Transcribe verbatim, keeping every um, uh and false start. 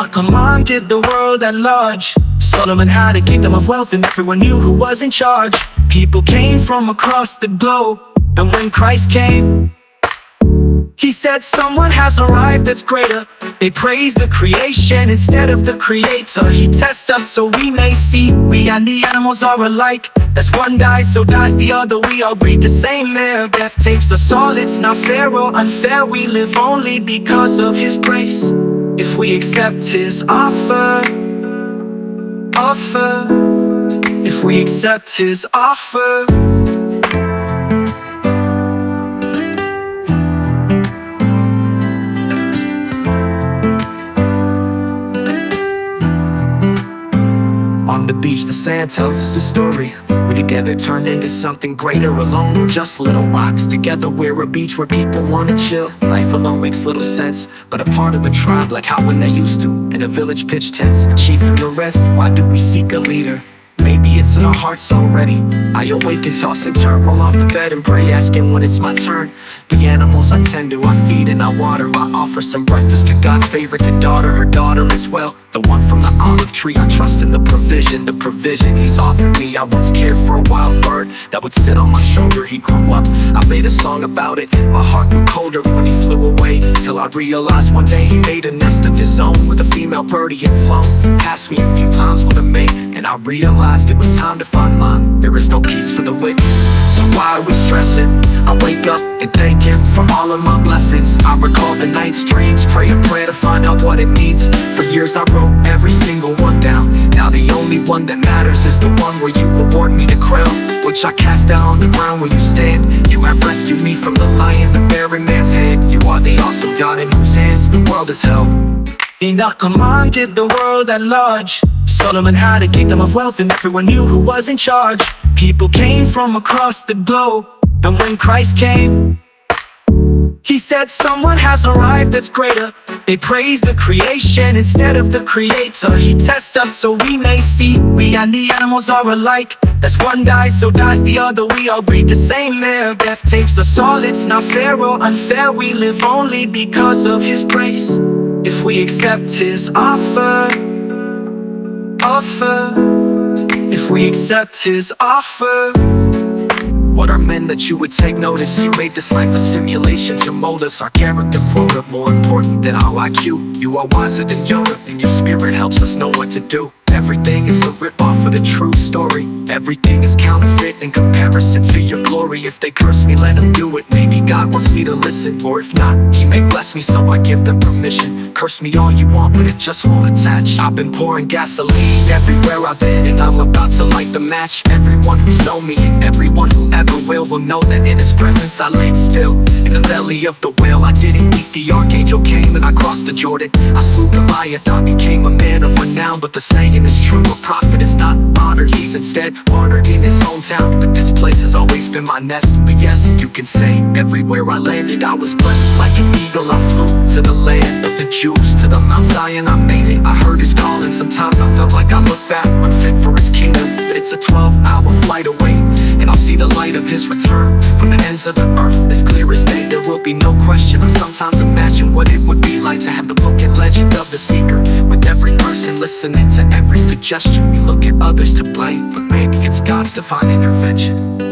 Enoch commanded the world at large. Solomon had a kingdom of wealth and everyone knew who was in charge. People came from across the globe, and when Christ came, he said someone has arrived that's greater. They praise the creation instead of the creator. He tests us so we may see we and the animals are alike. As one dies, so dies the other. We all breathe the same air. Death takes us all. It's not fair or unfair. We live only because of his grace. If we accept his offer, offer If we accept his offer. On the beach, the sand tells us a story. We together turned into something greater. Alone, we're just little rocks. Together, we're a beach where people wanna chill. Life alone makes little sense, but a part of a tribe, like how when they used to. In a village, pitch tents, chief and the rest. Why do we seek a leader? Maybe it's in our hearts already. I awake and toss and turn, roll off the bed and pray, asking when it's my turn. The animals I tend to, I feed and I water. I offer some breakfast to God's favorite, the daughter, her daughter as well. The one from the olive tree, I trust in the provision, the provision he's offered me. I once cared for a wild bird that would sit on my shoulder. He grew up, I made a song about it. My heart grew colder when he flew away, till I realized one day he made a nest of his own with a female bird he had flown past me a few times with a mate, and I realized it was time to find mine. There is no peace for the wicked, so why are we stressing? I wake up and thank him for all of my blessings. I recall the night's dreams, pray a prayer to find out what it needs. For years I wrote every single one down. Now the only one that matters is the one where you award me the crown, which I cast down on the ground where you stand. You have rescued me from the lion, the bear in man's hand. You are the awesome God in whose hands the world is held. Enoch commanded the world at large. Solomon had a kingdom of wealth and everyone knew who was in charge. People came from across the globe, and when Christ came, he said someone has arrived that's greater. They praise the creation instead of the creator. He tests us so we may see we and the animals are alike. As one dies, so dies the other. We all breathe the same air. Death takes us all. It's not fair or unfair. We live only because of his grace. If we accept his offer, offer If we accept his offer. What are men that you would take notice? You made this life a simulation to mold us. Our character quota more important than our I Q. You are wiser than Yoda, and your spirit helps us know what to do. Everything is a rip-off of the true story. Everything is counterfeit in comparison to your glory. If they curse me, let them do it. Maybe God wants me to listen, or if not, he may bless me, so I give them permission. Curse me all you want, but it just won't attach. I've been pouring gasoline everywhere I've been, and I'm about to light the match. Everyone who's known me and everyone who ever will will know that in his presence I laid still. In the belly of the whale I didn't eat. The archangel came and I crossed the Jordan. I slew Goliath, I became a man of renown. But the saying is true, a prophet is not honored, he's instead martyred in his hometown. But this place has always been my nest. But yes, you can say everywhere I landed I was blessed. Like an eagle I flew to the land of the Jews, to the Mount Zion I made it. I heard his call and sometimes I felt like I looked back, unfit for his kingdom. But it's a twelve hour flight away, and I'll see the light of his return from the ends of the earth. As clear as day, there will be no question. I sometimes imagine what it would be like to have the book and legend of the seeker, with every person listening to every suggestion. We look at others to blame, but maybe it's God's divine intervention.